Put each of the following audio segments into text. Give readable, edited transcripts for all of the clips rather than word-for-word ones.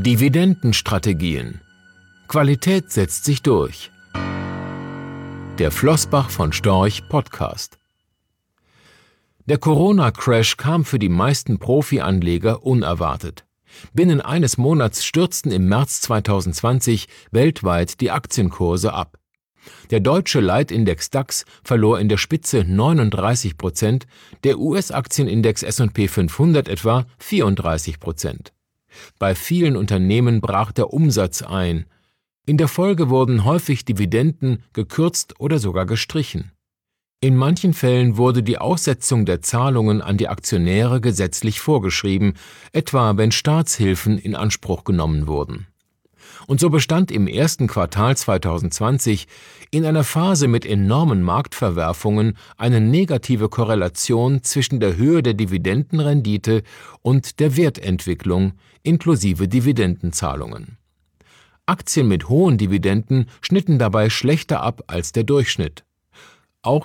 Dividendenstrategien. Qualität setzt sich durch. Der Flossbach von Storch Podcast. Der Corona-Crash kam für die meisten Profi-Anleger unerwartet. Binnen eines Monats stürzten im März 2020 weltweit die Aktienkurse ab. Der deutsche Leitindex DAX verlor in der Spitze 39%, der US-Aktienindex S&P 500 etwa 34%. Bei vielen Unternehmen brach der Umsatz ein. In der Folge wurden häufig Dividenden gekürzt oder sogar gestrichen. In manchen Fällen wurde die Aussetzung der Zahlungen an die Aktionäre gesetzlich vorgeschrieben, etwa wenn Staatshilfen in Anspruch genommen wurden. Und so bestand im ersten Quartal 2020 in einer Phase mit enormen Marktverwerfungen eine negative Korrelation zwischen der Höhe der Dividendenrendite und der Wertentwicklung inklusive Dividendenzahlungen. Aktien mit hohen Dividenden schnitten dabei schlechter ab als der Durchschnitt. Auch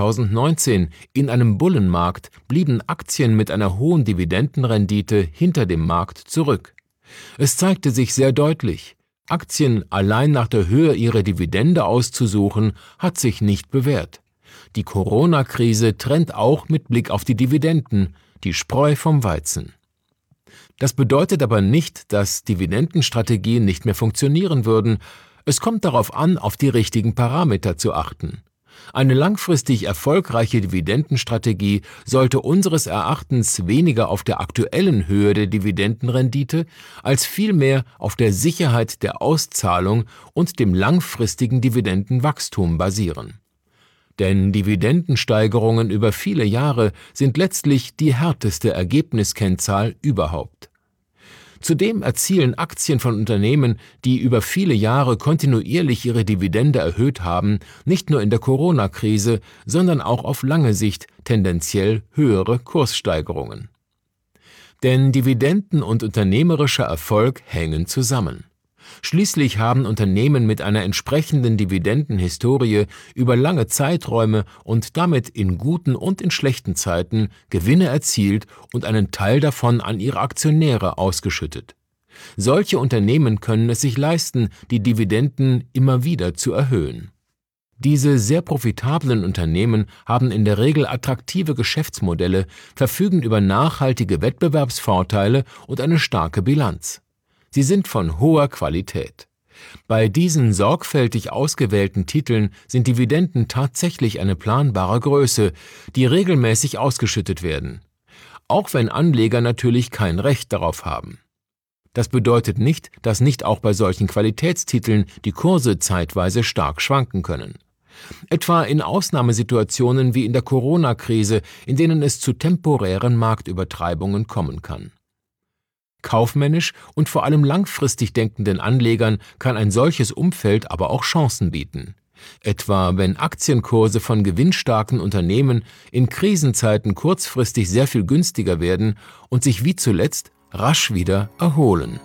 2019 in einem Bullenmarkt blieben Aktien mit einer hohen Dividendenrendite hinter dem Markt zurück. Es zeigte sich sehr deutlich, Aktien allein nach der Höhe ihrer Dividende auszusuchen, hat sich nicht bewährt. Die Corona-Krise trennt auch mit Blick auf die Dividenden die Spreu vom Weizen. Das bedeutet aber nicht, dass Dividendenstrategien nicht mehr funktionieren würden. Es kommt darauf an, auf die richtigen Parameter zu achten. Eine langfristig erfolgreiche Dividendenstrategie sollte unseres Erachtens weniger auf der aktuellen Höhe der Dividendenrendite als vielmehr auf der Sicherheit der Auszahlung und dem langfristigen Dividendenwachstum basieren. Denn Dividendensteigerungen über viele Jahre sind letztlich die härteste Ergebniskennzahl überhaupt. Zudem erzielen Aktien von Unternehmen, die über viele Jahre kontinuierlich ihre Dividende erhöht haben, nicht nur in der Corona-Krise, sondern auch auf lange Sicht tendenziell höhere Kurssteigerungen. Denn Dividenden und unternehmerischer Erfolg hängen zusammen. Schließlich haben Unternehmen mit einer entsprechenden Dividendenhistorie über lange Zeiträume und damit in guten und in schlechten Zeiten Gewinne erzielt und einen Teil davon an ihre Aktionäre ausgeschüttet. Solche Unternehmen können es sich leisten, die Dividenden immer wieder zu erhöhen. Diese sehr profitablen Unternehmen haben in der Regel attraktive Geschäftsmodelle, verfügen über nachhaltige Wettbewerbsvorteile und eine starke Bilanz. Sie sind von hoher Qualität. Bei diesen sorgfältig ausgewählten Titeln sind Dividenden tatsächlich eine planbare Größe, die regelmäßig ausgeschüttet werden. Auch wenn Anleger natürlich kein Recht darauf haben. Das bedeutet nicht, dass nicht auch bei solchen Qualitätstiteln die Kurse zeitweise stark schwanken können. Etwa in Ausnahmesituationen wie in der Corona-Krise, in denen es zu temporären Marktübertreibungen kommen kann. Kaufmännisch und vor allem langfristig denkenden Anlegern kann ein solches Umfeld aber auch Chancen bieten. Etwa wenn Aktienkurse von gewinnstarken Unternehmen in Krisenzeiten kurzfristig sehr viel günstiger werden und sich wie zuletzt rasch wieder erholen.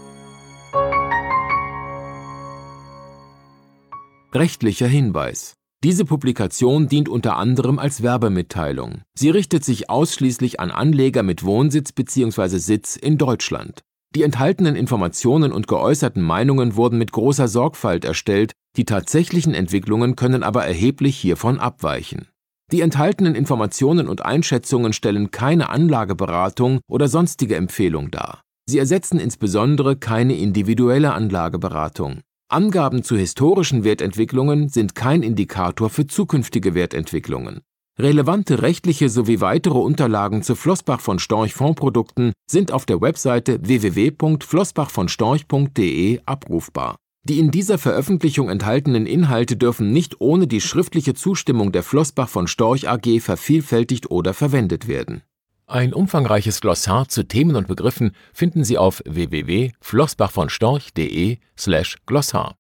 Rechtlicher Hinweis. Diese Publikation dient unter anderem als Werbemitteilung. Sie richtet sich ausschließlich an Anleger mit Wohnsitz bzw. Sitz in Deutschland. Die enthaltenen Informationen und geäußerten Meinungen wurden mit großer Sorgfalt erstellt, die tatsächlichen Entwicklungen können aber erheblich hiervon abweichen. Die enthaltenen Informationen und Einschätzungen stellen keine Anlageberatung oder sonstige Empfehlung dar. Sie ersetzen insbesondere keine individuelle Anlageberatung. Angaben zu historischen Wertentwicklungen sind kein Indikator für zukünftige Wertentwicklungen. Relevante rechtliche sowie weitere Unterlagen zu Flossbach von Storch Fondsprodukten sind auf der Webseite www.flossbachvonstorch.de abrufbar. Die in dieser Veröffentlichung enthaltenen Inhalte dürfen nicht ohne die schriftliche Zustimmung der Flossbach von Storch AG vervielfältigt oder verwendet werden. Ein umfangreiches Glossar zu Themen und Begriffen finden Sie auf www.flossbachvonstorch.de/Glossar.